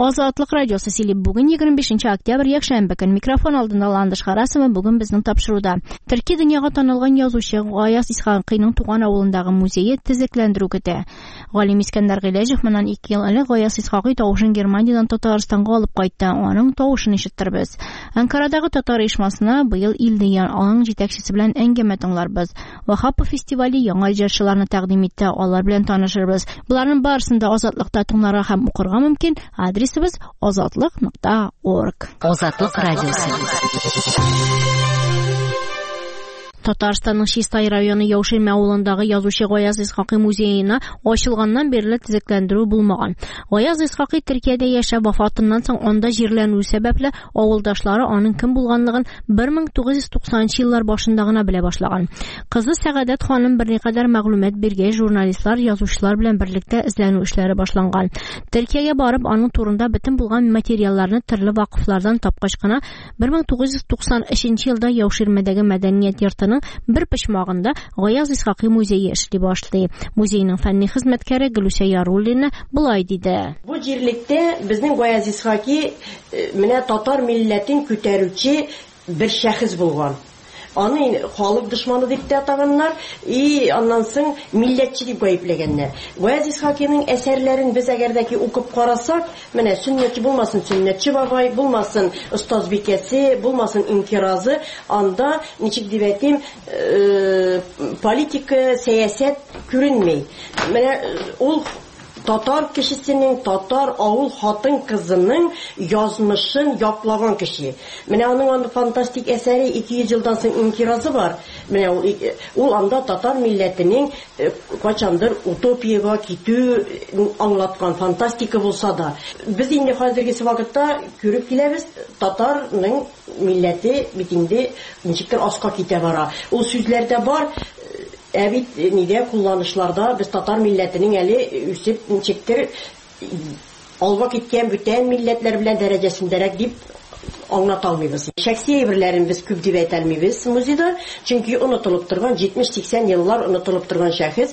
Азатлык радиосы сөйләп бүген 25 октябрь якшәмбе көн микрофон алдында Ландыш Харасова бүген безнең тапшыруда. Төрки дөньяга танылган язучы Гаяз Исхакыйның туган авылындагы музее төзекләндерү көтә. Галим Искәндәр Гыйләҗев моннан 2 ел элек Гаяз Исхакый тавышын Германиядән Татарстанга алып кайтты. Аның тавышын ишеттербез. Анкарадагы татар оешмасына быел Илдиян аның җитәкчесе белән әңгәмә тыңларбыз. Вахапов фестивале яңа җырчыларны тәкъдим итте. Алар белән танышырбыз. Буларның барысын да Азатлыкта тыңларга һәм укырга мөмкин. Адресыбыз azatlyk.org. Азатлык радиосы. Татарстанның Чистай районы Яуширма авылындагы язучы Гаяз Исхакый музеена ачылганнан бирле төзекләндерү булмаган. Гаяз Исхакый Төркиядә яшәп вафатыннан соң анда җирләнү сәбәпле авылдашлары аның кем булганлыгын 1990 еллар башында гына белә башлаган. Кызы Сәгадәт ханым берникадәр мәгълүмат биргәч, журналистлар язучылар белән берлектә эзләнү эшләре башланган. Төркиягә барып, аның турында бөтен булган материалларны төрле вакыфлардан тапкач кына 1993 елда Яуширмәдәге мәдәният йортының bir почмагында Гаяз Исхакый музее эшли башлый. Музейның фәнни хезмәткәре Гөлүсә Яруллина булай диде. Бу җирлектә безнең Гаяз Исхакый менә татар милләтен күтәрүче бер шәхес булган. Аны халык дошманы дип тә атаганнар, и аннан соң милләтче дип гаепләгәннәр. Гаяз Исхакыйның әсәрләрен без әгәрдәки укып карасак, менә сөннәтче булмасын сөннәтче бабай, булмасын остаз бикәсе, булмасын инкиразы, анда ничек дип әйтим, политика, сәясәт күренмәй. Менә ул татар кешесенең, татар авыл хатын кызының язмышын яклаган кеше. Менә аның анда фантастик әсәре 200 елдан соң инкиразы бар. Менә ул анда татар милләтенең качандыр утопияга китү аңлаткан фантастика булса да. Без инде хәзерге вакытта күреп киләбез, татарның милләте бит инде ничектер аска китә бара. Ул сүзләрдә бар. Бит нидә кулланышларда без татар милләтенең әле үсеп ничектер алга киткән бүтән милләтләр белән дәрәҗәсендәрәк дип аңлата алмыйбыз. Шәхси әйберләрен без күп дип әйтә алмыйбыз музейда, чөнки онытылып торган 70-80 еллар онытылып торган шәхес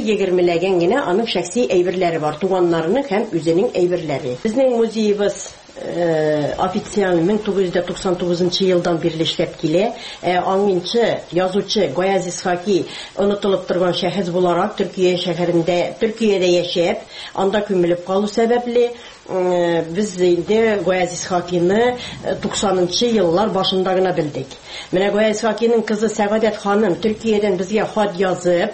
120 генә аның шәхси әйберләре бар, туганнарының һәм үзенең әйберләре. Безнең музейыбыз официаль 1999 елдан бирле эшләп килә. Аңынчы язучы Гаяз Исхакый онытылып торган шәхес буларак Төркиядә яшәп, анда күмелеп калу сәбәпле biz инде Гаяз Исхакыйны 90 еллар башында гына белдек. Менә Гаяз Исхакыйның кызы Сәгадәт ханым Төркиядән безгә хат язып,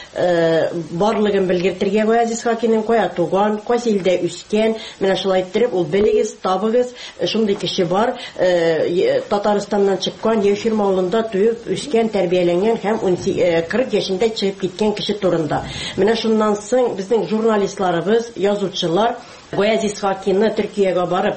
барлыгын белгертергә Гаяз Исхакыйның кая туган, кайсы илдә үскән, менә шулай иттереп ул белегез, табыгыз, шундый кеше бар, Татарстаннан чыккан, Яуширма авылында туып, үскән, тәрбияләнгән һәм 40 яшендә чыгып киткән кеше турында. Менә шуннан соң безнең журналистларыбыз, язучылар Гаяз Исхакыйны Төркиягә барып,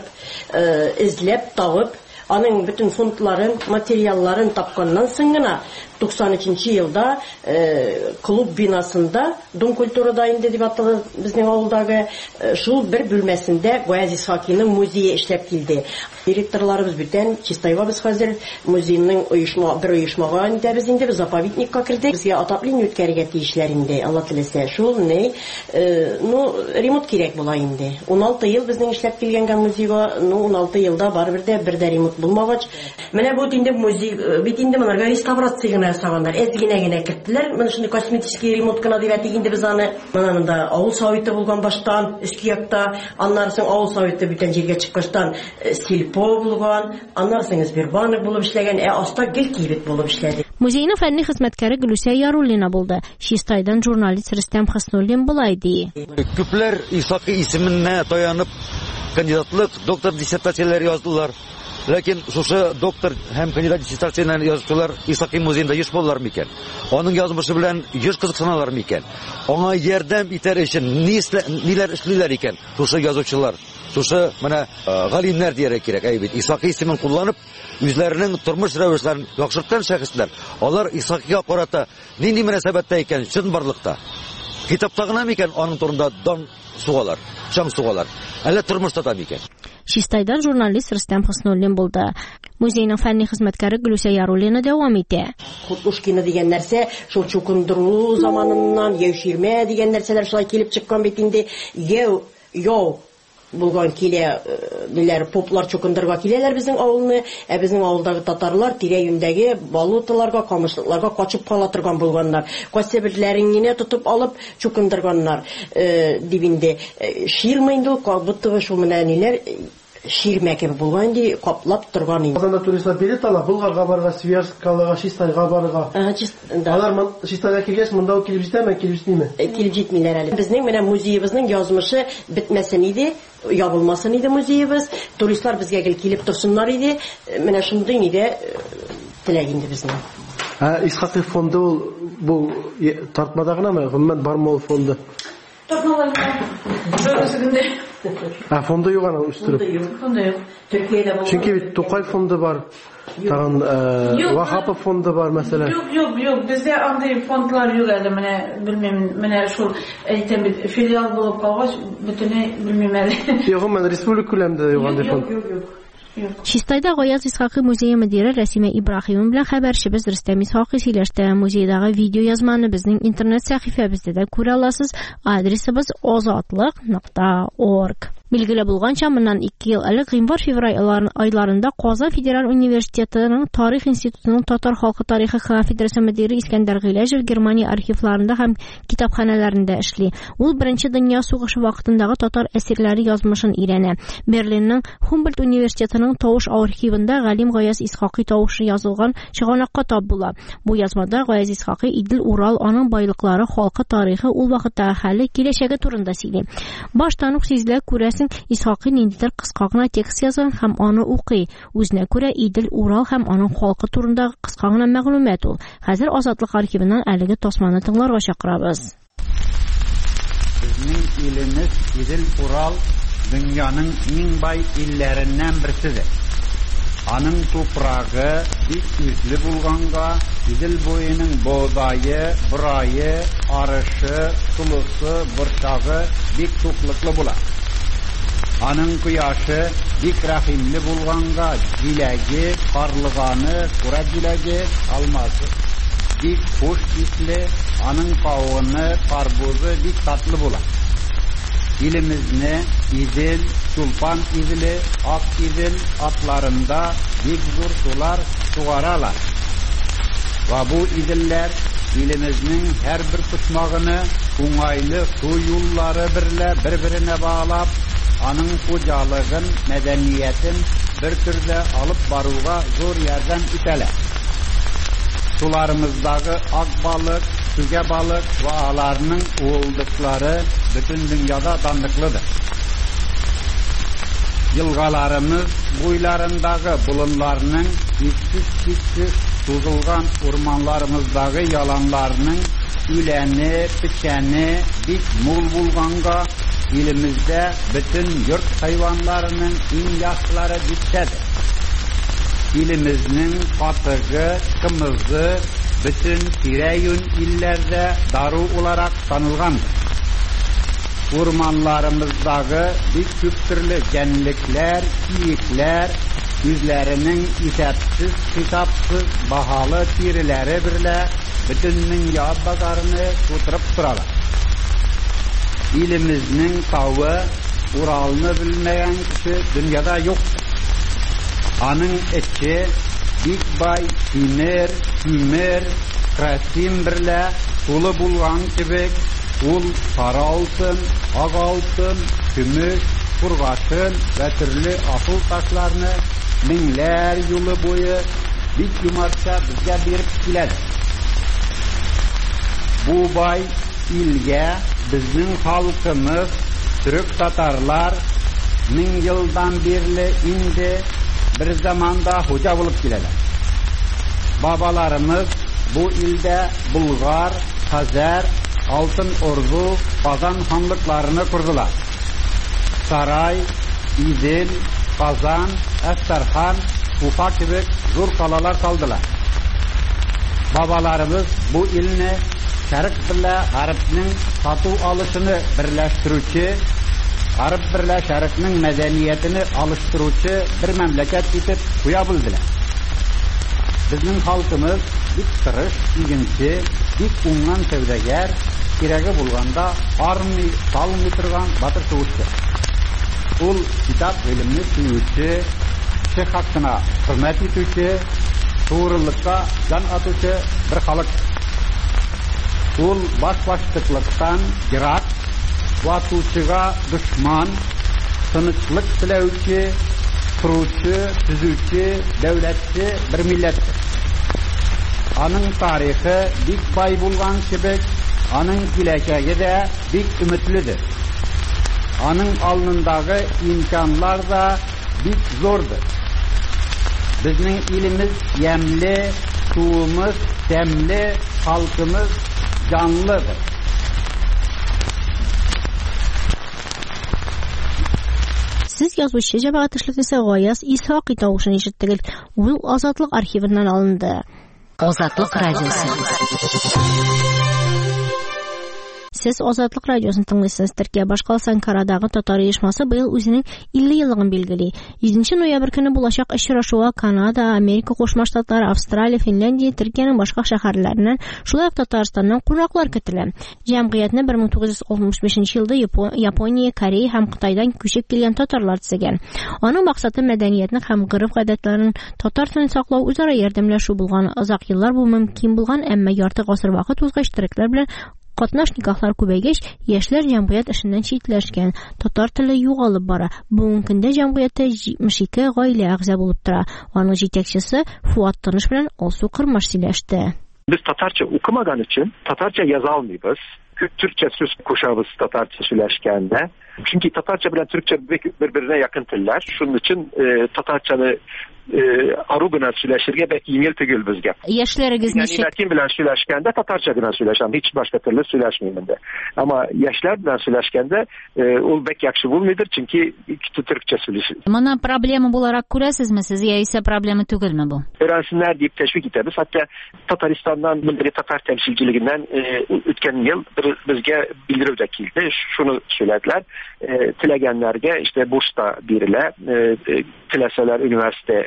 эзләп табып, аның bütün фондларын, материалларын тапканнан соң гына 93 елда клуб бинасында, Дом культурада инде дип аталган безнең авылдагы шул бер бүлмәсендә Гаяз Исхакыйның музее эшләп килде. Директорларыбыз бүтән Чистайга біз хәзер музейның бер оешмага инде без инде заповедникка кирдек. Безгә атаплыйны үткәрергә тиешләр инде, Алла теләсә. Шул ремонт кирәк була инде. 16 ел безнең эшләп килгәнгә музейга, 16 елда барыбер дә ремонт булмагач. Менә бу инде музей бит инде монарга реставрация гына ясаганнар. Генә керттеләр. Менә шундый косметический ремонт кына дип әйтик инде без аны. Монда авыл советы булган баштан, өске якта, аннан соң авыл советы бүтән җиргә чыккачтан Сильпо булган, аннан соң Сбербанк булып эшләгән, аста гел кибет булып эшләде. Музейның фәнни хезмәткәре Гөлүсә Яруллина булды. Чистайдан журналист Рөстәм Хәснуллин булай ди. Күпләр Исхакый исеменә таянып кандидатлык, доктор диссертацияләр яздылар. Ләкин шушы доктор һәм кандидат диссертацияләрен язучылар Исхакый музеенда еш булалар микән? Аның язмышы белән еш кызыксыналар микән? Аңа ярдәм итәр өчен ниләр эшлиләр икән шушы язучылар? Шушы менә галимнәр дияргә кирәк, әйбит. Исхакый исемен кулланып, үзләренең тормыш рәвешләрен яхшырткан шәхесләр, алар Исхакыйга карата нинди мөнәсәбәттә икән чын барлыкта? Китапта гына микән аның турында дан сугалар, шаң сугалар? Әллә тормышта да микән? Чистайдан журналист Рөстәм Хәснуллин булды. Музейның фәнни хезмәткәре Гөлүсә Яруллина дәвам итә. Кутушкина дигән нәрсә, шул чукындыру заманыннан, Яуширма дигән нәрсәләр шулай килеп чыккан бит инде. булган килә, диләр, поплар чукындырга киләләр безнең авылны, безнең авылдагы татарлар тирә-юньдәге болоталарга, камышлыкларга качып кала торган булганнар. Кайсыберләрен генә тотып алып чукындырганнар, дип инде. Ширма инде ул кабыттыгы шул менә ниләр ширмәке булган ди, каплап торган инде. Казанда туристлар билет ала, Булгарга барга, Свияжскаларга, Чистайга барга. Алар Чистайга килгәч, монда килеп җитәме, килеп җитмиме? Килеп җитмиләр әле. Безнең менә музеебезнең язмышы бетмәсен иде, ябылмасын иде музеебыз. Туристлар безгә килеп торсыннар иде. Менә шундый иде теләк инде безнең. Исхакый фонды ул бу тартмада гынамы, гомумән бармы ул фонды? Фонды юк ана үстерү. Фонды юк. Төркиядә булган. Чөнки бит Тукай фонды бар. Тагын Вахапов фонды бар мәсәлән. Юк, бездә андый фондлар юк әле, менә белмим, менә шул әйтәм бит филиал булып калгач, бөтенләй белмим әле. Юк, мен республика күләмендә юк андый фонд. Юк. Чистайда Гаяз Исхакый музее мөдире Рәсимә Ибраһимова белән хәбәрчебез Рөстәм Исхакый сөйләште. Музейдагы видеоязманы безнең интернет сәхифәбездә дә күрә аласыз. Адресыбыз azatlык.org. Билгеле булганча, моннан 2 ел элек гыйнвар-февраль айларында Казан Федераль университетының Тарих институтының татар халкы тарихы кафедрасы мөдире Искәндәр Гыйләҗев Германия архивларында һәм китапханәләрендә эшли. Ул Беренче дөнья сугышы вакытындагы татар әсирләре язмышын өйрәнә. Берлинның Humboldt университетының тавыш архивында галим Гаяз Исхакый тавышы язылган чыганакка тап була. Бу язмада Гаяз Исхакый Идел, Урал, аның байлыклары, халкы тарихы, ул вакытта хәле, киләчәге турында сөйли. Баштан ук сизелә күрәсең, Исхакый ниндидер кыска гына текст язган һәм аны укый. Үзенә күрә Идел, Урал һәм аның халкы турында кыска гына мәгълүмат ул. Хәзер Азатлык архивыннан әлеге тасманы тыңларга чакырабыз. Безнең илебез Идел, Урал дөньяның иң бай илләреннән берсидер. Аның тупрагы бик үзле булганга, Идел буеның бодайы, бурайы, арышы, сулысы, борчагы бик туклыклы була. Аның кояшы бик рәхимле булганга, җиләге, карлыганы, кура җиләге, алмасы бик хуш исле, аның кавыны, карбузы бик татлы була. Илемезне Идел, Чулпан Иделе, Ак Идел атларында бик зур сулар сугаралар. Ва бу Иделләр илемезнең һәрбер почмагыны уңайлы су юллары берлә бер-беренә баглап, аның хуҗалыгын, мәдәниятен бер төрдә алып баруга зур ярдәм итәләр. Суларымыздагы ак балык, сүгә балык ва аларның уылдыклары бөтен дөньяда данлыклыдыр. Елгаларымыз буйларындагы болынларның иксез сузылган урманларымыздагы яланларның үләне, печәне бик мул булганга, илемездә бөтен йорт хайванларының иң яхшылары җитсәдер. Илемезнең катыгы, кымызы бөтен тирә-юнь илләрдә дару уларак танылгандыр. Урманларымыздагы бик күп төрле җәнлекләр, киекләр үзләренең исәпсез, хисапсыз баһалы тиреләре берлә бөтен дөнья базарыны тутырып торалар. Илемезнең тавы, Уралны белмәгән кеше дөньяда юк. Аның эче бик бай тимер, күмер, красим берлә тулы булган кебек, ул сары алтын, ак алтын, көмеш, кургашын ва төрле асыл ташларны меңләр юлы буе бик юмарча безгә биреп киләдер. Бу бай илгә безнең халкымыз, төрек татарлар 1000 елдан бирле инде bir zamanda hoca bulup gelirler. Babalarımız bu ilde Bulgar, Hazer, Altın Ordu, Kazan hanlıklarını kurdular. Saray, İdil, Kazan, Esterhan, Ufa gibi zor kalalar saldılar. Babalarımız bu ilini Şərq birlə Ғәрбнең сату алышыны birləştirүче, Ғәрб birlə Şərqнең мәдәниятını алыштыручы bir мәмләкәт итеп куя белделәр. Безнең халкымыз бик тырыш, игенче, бик уңган сәүдәгәр, кирәге булганда армый, салмый торган батыр сугышчы. ул kitap bilimni suyuvchi, kishi haqqini hurmat etuvchi, to'g'rilikka jon atuvchi bir xalq. Ул bosh-boshliqlikdan yiroq, vatuvchiga dushman, tinchlik tilovchi, quruvchi, tuzuvchi, davlatchi bir millatdir. Aның tarixi bik boy bo'lgan kibik, aның kelajagi de bik ümitlidir. Aның alnındagi imkonlar da bik zo'rdir. Bizning elimiz yemli, suvimiz temli, xalqimiz canlıdır. Siz yazuvchi jamoat ishligisi G'oyas Ishoqiy tovushini eshitdingiz. U Ozodlik arxividan olindi. Ozodlik radiosi. Siz Ozodlik radiosini tinglaysiz. Türkiye Başkalası Ankara'dagi Tatar uyushmasi bıйыл o'zining 50 yılligini belgili. 7 noyabr kuni bo'lajak uchrashuv Kanada, Amerika Qo'shma Shtatlari, Avstraliya, Finlandiya, Turkiyaning boshqa shaharlaridan, shulay Tataristondan qo'noqlar kitiladi. Jamg'iyatni 1965-yilda Yaponiya, Koreya ham Xitoydan ko'chib kelgan tatarlar tuzgan. Uning maqsadi madaniyatni ham urf-odatlarini tatar tilini saqlov, o'zaro yordamlashuv bo'lgan. Uzoq yillar bu mumkin bo'lgan, ammo yarti asr vaqt o'zgash ishtiroklar bilan qatnash nikohlar ko'paygach, yoshlar jamg'iyat ishidan chetlashgan, tatar tili yo'qolib bora. Bugungi kunda jamg'iyatda 72 oila a'zo bo'lib turadi. Uning yetakchisi Fuat Tanish bilan Olsu Qirmash silashdi. Biz tatarcha o'qimagan uchun tatarcha yoza olmaymiz. Türkçe söz kuşağımız Tatarca söyleşkende. Çünkü Tatarca bilen Türkçe birbirine yakın tiller. Şunun için Tatarcanı aru bilen söyleşirge belki yengil tügül bizge. Yaşlarınız yani neşe? Latin bilen söyleşkende Tatarca bilen söyleşem. Hiç başka türlü söyleşmeyeyim de. Ama yaşlar bilen söyleşkende ol bek yakşı bulmuyor. Çünkü Türkçe söyleşir. Mana problemi bularak kurasizmi siz? Ya ise problemi tügül mü bu? Öğrensinler deyip teşvik ederiz. Hatta Tataristan'dan bildiri Tatar temsilciliğinden ötken yıl bizge bildirib de kildi. Şunu söylediler. Tilegenlerge işte burs da birile, tileseler üniversite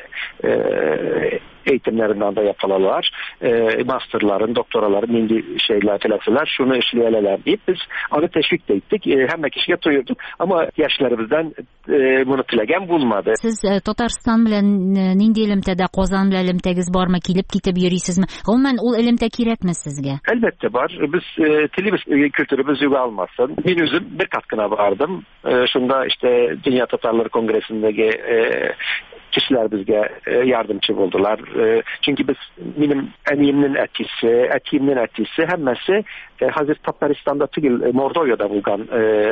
eğitimlerinden de yapılalar. Masterların, doktoraların milli şeyler, tileseler şunu işleyeler deyip biz onu teşvik de ettik. Hem kişiye duyurduk ama yaşlarımızdan bunu tilegen bulmadı. Siz Tatariston bilan nindi ilimtada, Qozon bilan ilimtagiz bormi, kelib ketib yurisizmi? Umuman ol ilimta kerakmi sizga? Elbette var. Biz tilimiz, kültürümüz yo'qolmasin. Ben özüm bir katkına vardım. Şunda işte Dünya Tatarları Kongresi'ndeki kişiler bizge yardımcı oldular. Çünkü biz benim emimin etiğimin etisi hemmesi hazır Tataristan'da tügül Mordova'da bulgan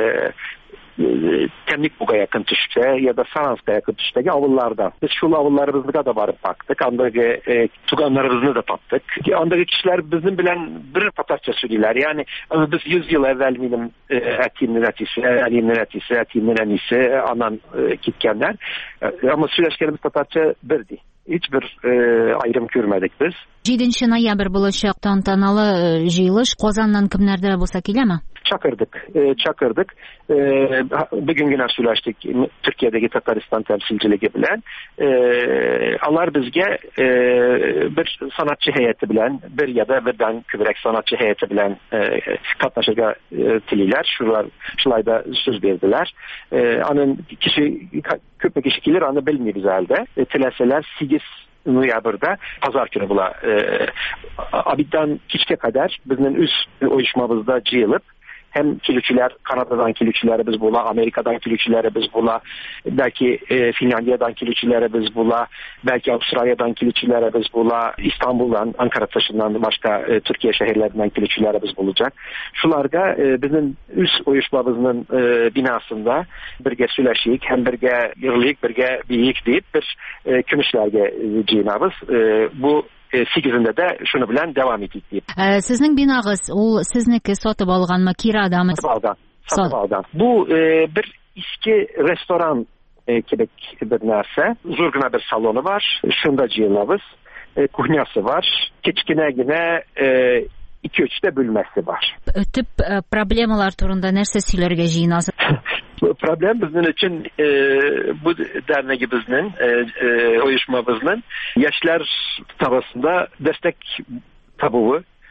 Temlik Buga yakın düşte ya da Saransk'a yakın düşteki avullarda. Biz şu avullarımızda da varıp baktık. Andaki tuganlarımızı da taptık. Andaki kişiler bizim bilen bir Tatarca söylüyorlar. Yani biz 100 yıl evvel benim etiğimin etisi, etiğimin enisi anan gitkenler. Ama süreçlerimiz Tatarca birdi. Hiçbir ayrım görmedik biz. 7 noyabr bo'lajak tantanalı jiyilish Qozondan kimlardir bo'lsa kelami? Çakırdık. Bugün yine söyleştik Türkiye'deki Tataristan temsilciliği bilen. Onlar bizge bir sanatçı heyeti bilen, bir ya da birden kübrek sanatçı heyeti bilen katlaşıga tililer. Şulayda söz verdiler. Anın köpek kişi gelir, anı bilmiyor biz halde. Tileseler 8 noyabrda pazar günü bula. Abiddan kiçke kadar bizden üst uyuşmamızda cıyılıp hem kilüçüler, Kanada'dan kilüçüleri biz bula, Amerika'dan kilüçüleri biz bula, belki Finlandiya'dan kilüçüleri biz bula, belki Avustralya'dan kilüçüleri biz bula, İstanbul'dan, Ankara taşından başka Türkiye şehirlerinden kilüçüleri biz bulacak. Şularda bizim üst uyuşmamızın binasında birge süleşik, hem birge yırlık, birge biyik deyip bir kümüşlerge cinabız. Bu 8'inde de şunu bilen devam ettik deyip. Sizning binağız, o sizniki sotib olganmi, kiradami? Satıb algan. Bu bir eski restoran kebek bir narsa. Zurguna bir salonu var. Şunda cıyılabız. Kuhnyası var. Keçkinegine 2-3'te bölmesi var. Tüp problemalar turunda nerse söylerge jiyinasiz? Problem bizim için bu derneğimizin, uyuşmamızın yaşlar tabasında destek tabuğu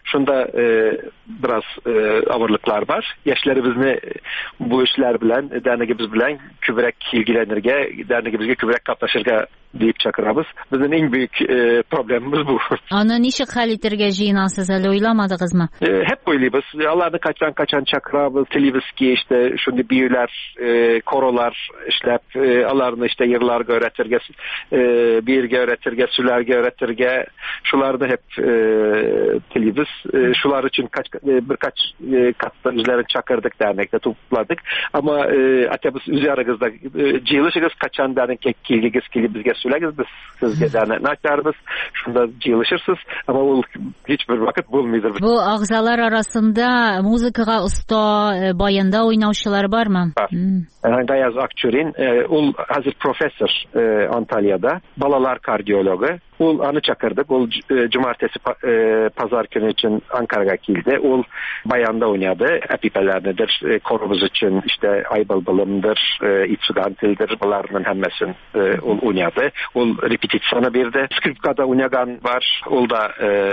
Şunda biraz ağırlıklar var. Yaşlarımızı bu işler bilen, derneğimiz bilen kübrek ilgilenirge, derneğimizge kübrek katlaşırga deyip çakırabız. Bizim en büyük problemimiz bu. Ana nişik halitlerge jinansız hali oylamadığız mı? Hep oyluyuz. Allah'ını kaçan çakırabız. Tilibіз ki işte şunu büyüler, korolar işlep, Allah'ını işte yırlarga öğretirge, birge öğretirge, sülerge öğretirge, şularda hep tilibіз. Şular için birkaç katta üzerine çakırdık dernekte topladık. Ama atebuz üzerigizde cıyılışıgız kaçan dernek kilgigiz kilibizge sülegiz biz sizge dernek naklarımız. Şunda cıyılışırsız ama o hiçbir vakit bulmaydır. Bu ağzalar arasında muzikaga usta bayanda oynavşılar var mı? Var. Gayaz Akçur'in ul hazır profesör Antalya'da balalar kardiyologu. Ul anı çakırdık. Ul cumartesi pazar günü için Ankara'ya geldi. Ul bayanda oynadı. Epipelernedir. Korumuz için işte Aybalbalım'dır, İtsugantil'dir. Bunların hemmesin ul oynadı. Ul repetisyona bir de skripkada oynayan var. Ul da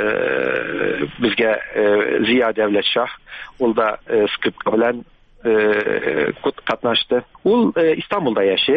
bizge Ziya Devletşah. Ul da skripka bilen katnaştı. Ul İstanbul'da yaşıyor.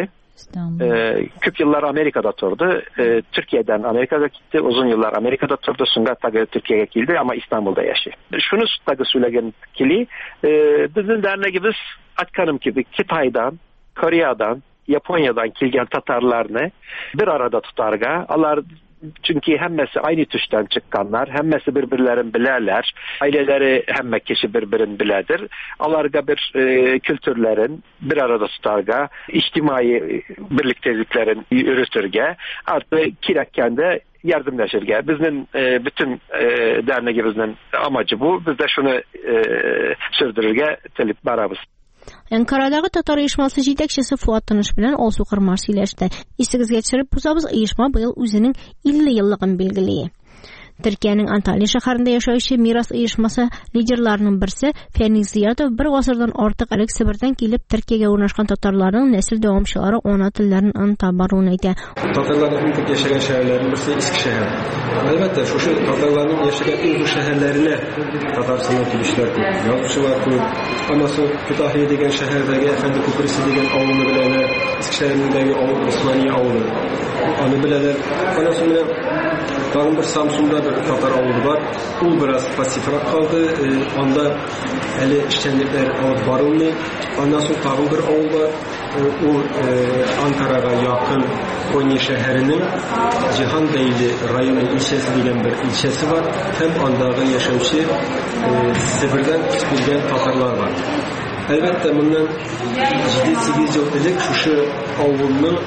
Köp yıllar Amerika'da turdu. Türkiye'den Amerika'ya gitti. Uzun yıllar Amerika'da turdu. Sonra tabii Türkiye'ye geldi ama İstanbul'da yaşıyor. Şunu tabii söyleyen kili bizim derneğimiz Atkanım gibi Kitay'dan, Kore'den, Japonya'dan kilgen Tatarlarını bir arada tutarga. Allah çünkü hemmesi aynı tuştan çıkanlar, hemmesi birbirlerini bilerler, aileleri hemme kişi birbirini biledir. Alarga bir kültürlerin bir arada tutarga, içtimai birlikteliklerin yürütürge, artık kirakken de yardımlaşırga. Bizim bütün derneğimizin amacı bu. Biz de şunu sürdürürge telip barabız. Ankara'dagi Tatar uyushmasi yetakchisi Fuat Tinish bilan Olsu Qirmar suylashdi. Esingizga tushirib o'tamiz, uyushma buyil o'zining 50 yilligini belgilaydi. Türkiye'nin Antalya şaharında yaşayışı miras uyushmasi liderlarining birisi Ferning Ziyatov bir asırdan ortiq ilk Sibirdan kelib Türkiye'ga o'rnashgan tatarlarning nesil davomchilari ona tillarini antabaruni aytdi. Tatarların en çok yaşayan şehirlerin birisi Eskişehir. Elbette şu Tatarların yaşayan bu şehirlerine Tatarstan'dan turistler yazıcılar koyup anası Kütahya degen şehirdeki Efendi Kuprisi degen avlunu bilenler Eskişehir'indeki Osmaniye avlu onu bilenler anası bile Dağın bir Samsun'da bir Tatar avlu var. O biraz pasifrak kaldı. Onda eli işçenlikler alıp varılmıyor. Ondan sonra dağın bir avlu var. O Ankara'ya yakın Konya şehrinin Cihanbeyli rayonu ilçesi degen bir ilçesi var. Hem andağın yaşamışı Sibir'den küçükülgen Tatarlar var. Elbette bundan ciddi 8 yıl dedik şu avlunun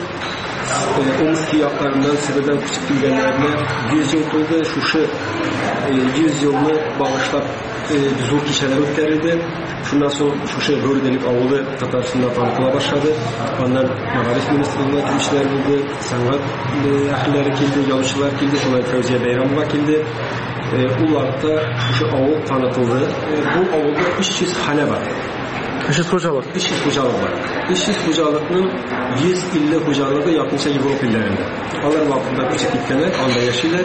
Omski yaklarından Sibir'den küçük bilgenlerine 100 yıl oldu. Şu 100 yılını bağışlap zor kişiler ötkerildi. Şundan sonra şu Bördelik avulu Tatarstan'da tanıtıla başladı. Ondan Magarif Ministrliği'ne girişler oldu. Sanat ahlileri geldi, yazıcılar geldi. Şunlar Fevziye Beyramova geldi. Ularda şu avul tanıtıldı. Bu avulda 300 hane var. İşsiz hocalık. İşsiz hocalık var. İşsiz hocalıkның 150 hocalığı yapılsa Avrupa illerinde. Onlar vaktinde küçük gitkenler, anda yaşıyorlar.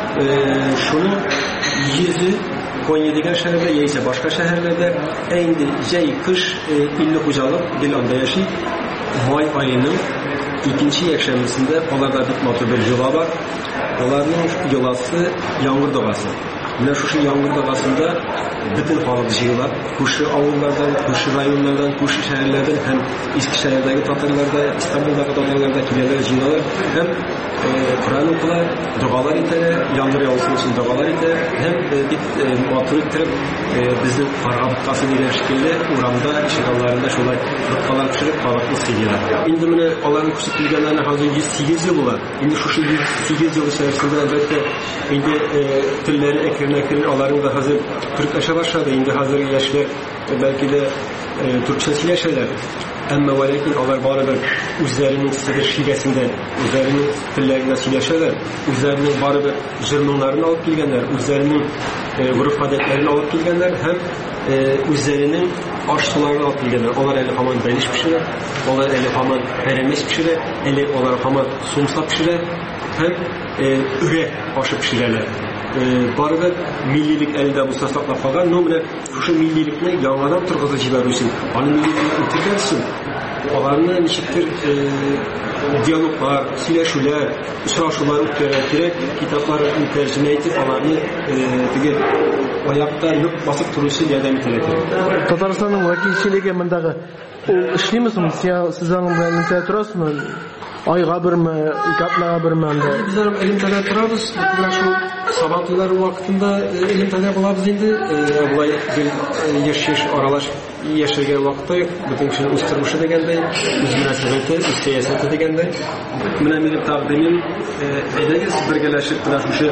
Şunun 100'ü Konya degen şehirde, yeyse başka şehirlerde endi kış 50 hocalık bir anda yaşıyor. May ayının ikinci yakşemesinde onlarda bitmatı bir yıla var. Onların yılası yağmur doğası. Yine şu yağmur doğasında bütün halk jığılar, kuşu avullardan, kuşu rayonlardan, kuşu şehirlerden hem Eskişehir'deki Tatarlarda, İstanbul'daki Tatarlarda kileler jığılar hem Kur'an okular, dualar iter, yağmur yağılsın için dualar iter, hem bir muhatır ettirip bizim Arabıkkası degen şekilde uğramda, şikallarında şolay rıkkalar pişirip balıklı siliyorlar. Şimdi bunu onların küçük bilgenlerine hazır 108 yıl olar. Şimdi şu 108 yıl içerisinde elbette şimdi türleri eklerin onların da hazır Türkleşe başladı. Şimdi hazır yaşlı belki de Türkçesi yaşarlar. Ama ve lakin onlar bana bir üzerinin Sibir şivesinden, üzerinin tillerinden söyleşirler, üzerinin bana bir jırnonlarını alıp gelgenler, üzerinin grup adetlerini alıp gelgenler, hem üzerinin aşçılarını alıp gelgenler. Onlar eli haman beliş pişirer, onlar eli haman peremeş pişirer, eli onlar haman sumsa pişirer, hem üre aşı pişirerler. Baribir millilik elde bu saklap kalgan, no bile şu millilikni yangadan turg'izib jibarish uchun, onu millilikni o'tirgach uchun, ularni nechikdir diyaloglar, сөйләшүләр, uchrashuvlar o'tkazib kerak, kitoblarni tarjima etib, ularni dege oyoqda yuk bosib turishi yordam etadi. Татарстанның вәкилчелеге мондагы эшлимесезме? Сезнең белән турасызмы? Айга берме, ике аптага берме анда? Bizler elimtada turabız. Şu sabahlar vaqtında elimtada bulabız indi. Bulay yaşayış aralaş yaşagan vaqtda bütün işin o'stirmishi deganda, o'z munosabati, o'z siyosati deganda, mana mening taqdirim aydagiz birgalashib shu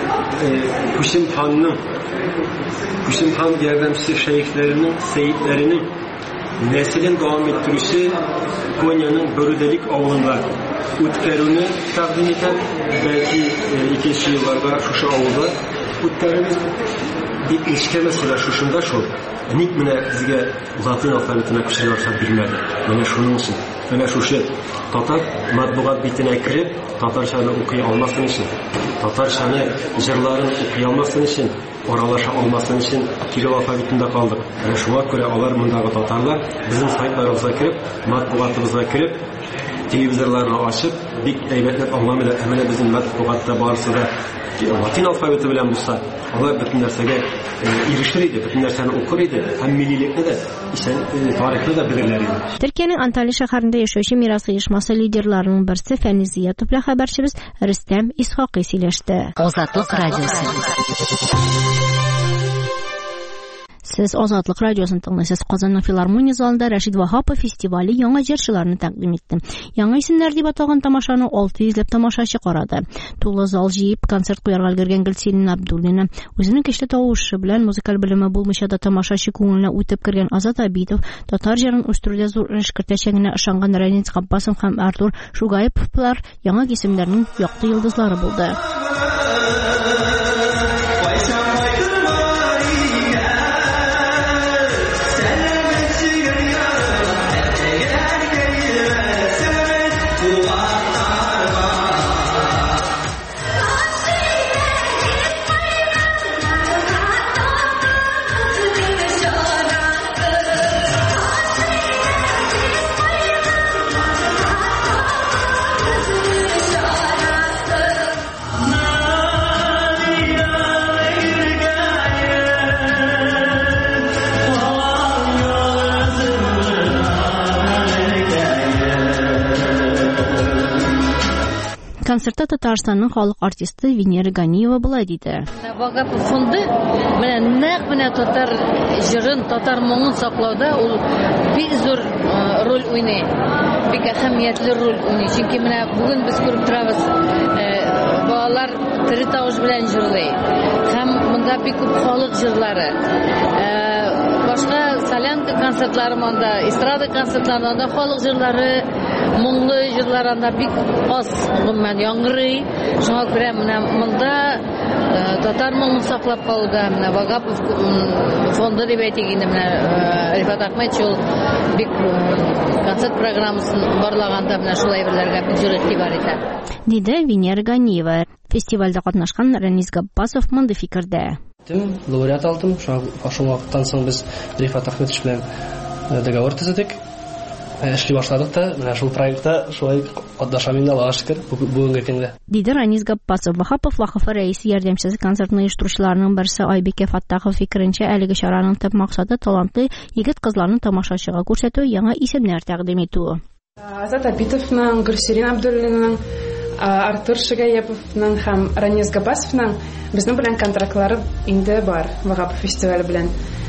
Hüsnü Han yardımcısı şeyhlerinin, seyitlerinin neslin devam ettirişi Konya'nın Börüdelik avlunda Utkerunu takdim eden belki ikinci yıllarda şu avluda Utkerimiz bir ilişki mesela şuşunda şu nik mine bizge Latin alfabetine kuşuyorsa bilmedi. Mene şunun için. Mene şu şey Tatar matbuat bitine kirip Tatarçanı okuya almasın için Tatarçanı jırların okuya almasın için oralaşa olmasın için Kiril alfabetinde kaldık. Yani şuna göre alar mındağı Tatarlar bizim saytlarımıza kirip matbuatımıza kirip televizorlarını açıp dik eybetlep anlamıyla hemen bizim matbuatta barısı da Latin alfabeti bilen bulsa onlar bütün dersege irişir idi, bütün derslerini okur idi. Hem millilikte de tarihte de bilirler idi. Türkiye'nin Antalya şehrinde yaşayışı miras uyuşması liderlerinin birisi Feniz Ziyatov ile haberçimiz Rüstem İshaqi söyleşti. Ozatlık Radyosu. Siz Ozatlık Radyosu'nu dinleyesiz. Kazanın Filarmoniya zalında Rashid Vahapov festivali яңа җырчыларны тәкъдим итте. Яңа исемнәр дип аталган тамашаны 600 ләп тамашачы карады. Тулы зал җыеп концерт куярга өлгергән Гөлсин Абдуллина, үзенең көчле тавышы белән музыкаль белеме булмыйча да тамашачы күңеленә үтеп кергән Азат Абидов, татар җырын үстерүдә зур эш кертәчәгенә ышанган Рәнис Габбасов һәм Артур Шугаеповлар яңа исемнәрнең якты йолдызлары булды. Концертта Татарстанның халык артисты Венера Ганиева булай диде. Вагапов фонды менә татар җырын, татар моңын саклауда ул бик зур роль уйный. Бик әһәмиятле роль уйный. Чөнки менә бүген без күреп торабыз, балалар тере тавыш белән җырлый. Һәм монда бик күп халык җырлары. Башка солянка концертлары монда, эстрада концертларында халык җырлары, моңлы җырларында бик аз гомумән яңгырый. Шуңа күрә менә монда татар моңын саклап калуда менә Вагапов фонды дип әйтик инде менә Рифат Ахметчул бик концерт программасын барлаганда менә шулай әйберләргә бик зур игътибар итә. Диде Венера Ганиева. Фестивальдә катнашкан Рәнис Габбасов монда фикердә. Лауреат алдым. Шул вакыттан соң без Рифат Ахметович белән договор төзедек. Эшли башладык та, менә шул проектта шулай катнашам инде, Аллага шөкер, бүгенге көндә. Диде Рәнис Габбасов. Вахапов Вахапов рәисе ярдәмчесе концертны оештыручыларның берсе Айбикә Фаттахов фикеренчә, әлеге чараның төп максаты талантлы егет-кызларны тамашачыга күрсәтү, яңа исемнәр тәкъдим итү. Азат Абидовның, Гөлсин Абдуллинаның, Артур Шугаеповның һәм Рәнис Габбасовның безнең белән контрактлары инде бар Вагапов фестивале белән.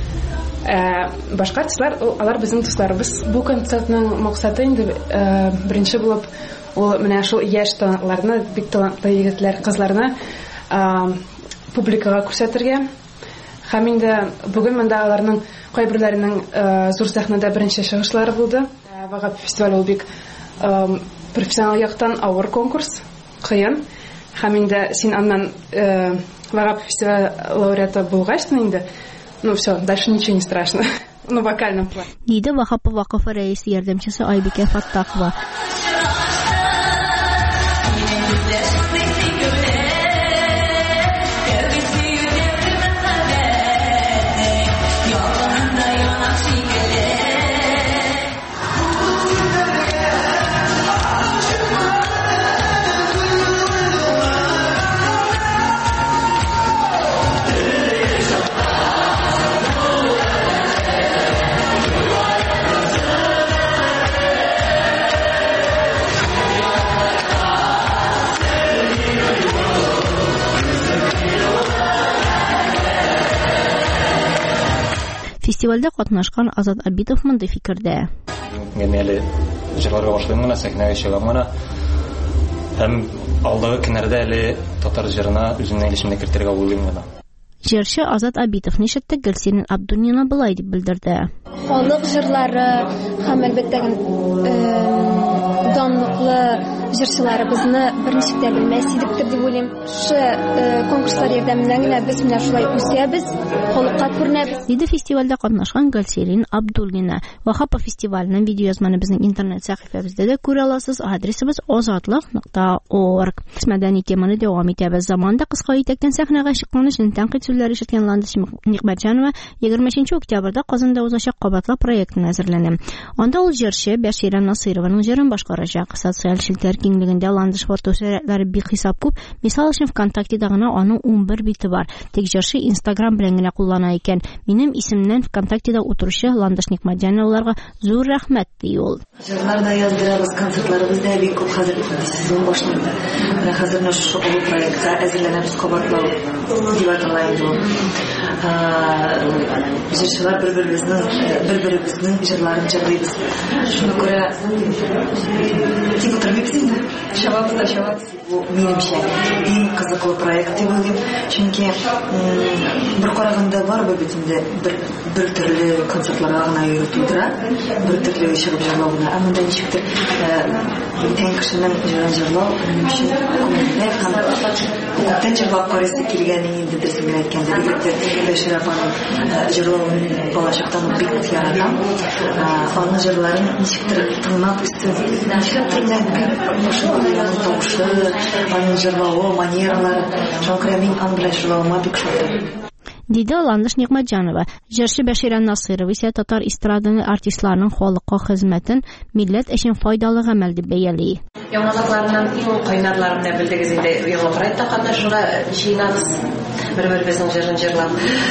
Башка артистлар, алар безнең дусларыбыз. Бу концертның максаты инде беренче булып, ул менә шул яшь талантларны, бик талантлы егетләр, кызларны публикага күрсәтергә. Һәм инде бүген монда аларның кайберләренең зур сәхнәдә беренче чыгышлары булды. Вагапов фестивале ул бик профессионал яктан авыр конкурс, кыен. Һәм инде син аннан Вагапов фестивале лауреаты булгачтың инде. Ну все, дальше ничего не страшно. Ну, в вокальном плане. Диде Вахапов Вакыфы рәисе ярдәмчесе Айбикә Фаттахова. Фестивальдә катнашкан Азат Абитов мондый фикердә. Генәле җырларга башладым гына, сәхнәгә чыгам гына. Һәм алдагы көннәрдә әле татар җырына үземнең өлешемне кертергә уйлыйм гына. Җырчы Азат Абитов нишәттә Гөлсинин Абдуллина булай дип белдерде. Халык җырлары һәм әлбәттә данлыклы җырчыларыбызны берничек тә белмәс идек дип уйлыйм. Шу конкурслар ярдәмендә генә без менә шулай үсәбез, халыкка күренәбез. Диде фестивальдә катнашкан Гөлсинин Абдуллина. Вахапа фестиваленең видеоязманы безнең интернет сәхифәбездә дә күрә аласыз. Адресыбыз ozatlik.org. Мәдәни теманы дәвам итәбез. Заманда кыска итәктән сәхнәгә чыккан өчен тәнкыйть сүзләре ишеткән Ландыш Нигъмәтҗанова 20 октябрьдә Казанда узачак кабатлы проектын әзерләнә. Анда ул җырчы Бәширә Насыйрованың җырын башкарачак. Социаль шелтәр киңлегендә Ландыш фотосурәтләре бик хисап күп. Мисал өчен ВКонтактеда гына аның 11 бите бар. Тик җырчы Instagram белән генә куллана икән. Минем исемнән ВКонтактеда утыручы Ландыш Нигъмәтҗановларга зур рәхмәт ди ул. Җырларда яздырабыз, концертларыбызда бик күп хәзер сезон башланды. Менә хәзер нашу проектка әзерләнәбез кабатлау дип аталайды. Җырчылар бер-беребезнең җырларын җырлыйбыз. Шуңа күрә тик утырмыйбыз инде. Чабабыз. Бу минемчә иң кызыклы проект дип уйлыйм. Чөнки бер караганда бар бит инде бер төрле концертларга гына йөртүдерә, бер төрле чыгып җырлауга. Әмма да ничектер итән кешенең җырын җырлау минемчә күңелдә һәм күптән җырлап карыйсы килгән инде безгә әйткәндә бигрәк Бәшир апаның җырлавын балачактан бик яратам. Аның җырларын ничектер тыңлап ничектер тавышы, аның җырлавы, манералары, шуңа мин аның белән җырлавыма бик шат. Диде Ландыш Нигъмәтҗанова. Җырчы Бәширә Насыйрова исә татар эстраданы артистларының халыкка хезмәтен милләт өчен файдалы гамәл дип бәяли. Яңалыкларның иң кайнарларын да белдегез инде. Яңа проектта катнашырга җыенабыз. Бер-беребезнең җырын җырлап.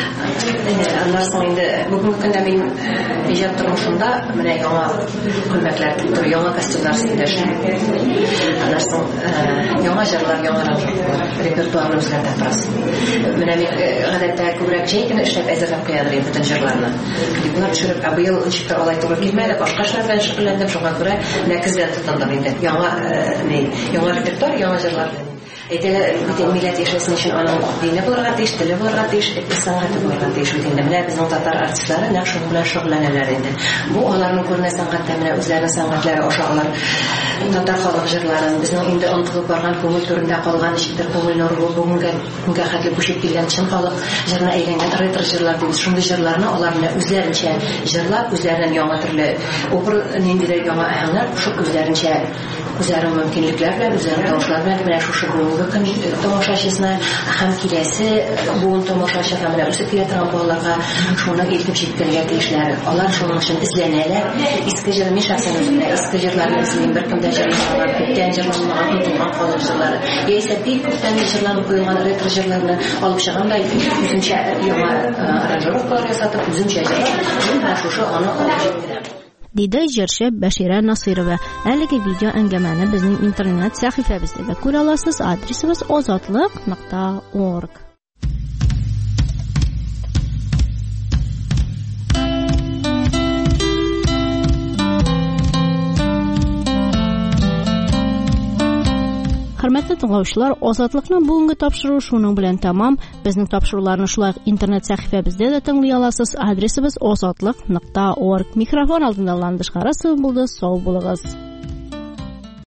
Аннан соң инде бүгенге көндә мин иҗат тормышында менә яңа күлмәкләр тиктер, яңа костюмнар синде эшләп. Аннан соң яңа җырлар, яңа репертуарны үзгәртә торабыз. Менә мин гадәттә күбрәк җәйгә эшләп әзерләп куядыр бөтен җырларны. Клиплар төшереп, быел ничектер алай туры килмәде, башка эшләр белән шөгыльләндем, шуңа күрә нәкездән тотындым инде. Яңа репертуар, яңа җырлар. Әйтәләр, бөтен милләт яшәсен өчен аның дине булырга тиеш, теле булырга тиеш, сәнгате булырга тиеш инде. Менә безнең татар артистлары нәкъ шуның белән шөгыльләнәләр инде. Бу аларның күренә сәнгатьтә менә үзләренең сәнгатьләре ашаглар. Татар халык җырларын, безнең инде онытылып барган күңел түрендә калган ишектер күңел нуры бүгенгә хәтле күчеп килгән чын халык җырына әйләнгән ретро җырлар дип шундый җырларны алар менә үзләренчә җырлап, үзләреннән яңа төрле опер ниндидер яңа аһәңнәр кушып үзләренчә үзләренең мөмкинлекләр белән, үзләренең тавышлар белән менә шушы бүгенге көн тамашачысына һәм киләсе буын тамашачы һәм менә үсеп килә торган балаларга шуны илтеп җиткерергә тиешләр. Алар шуның өчен эзләнәләр. Иске җыр мишасын үзенә, иске җырларны эзлим, беркемдә җырлар, күптән җырланмаган тулган халык җырлары. Яисә бик күптән җырланып куелган ретро җырларны алып чыгам да үзенчә яңа аранжировкалар ясатып, үзенчә җырлап, шушы аны алып җиткерәм. Диде җырчы Бәширә Насыйрова. Әлеге видео әңгәмәне безнең интернет сәхифәбездә дә күрә аласыз. Адресыбыз ozatlik.org. Хөрмәтле тыңлаучылар, Азатлыкның бүгенге тапшыруы шуның белән тәмам. Безнең тапшыруларны шулай интернет сәхифәбездә дә тыңлый аласыз. Адресыбыз ozatlik.org. Микрофон алдында Ландыш Харасов булды. Сау булыгыз.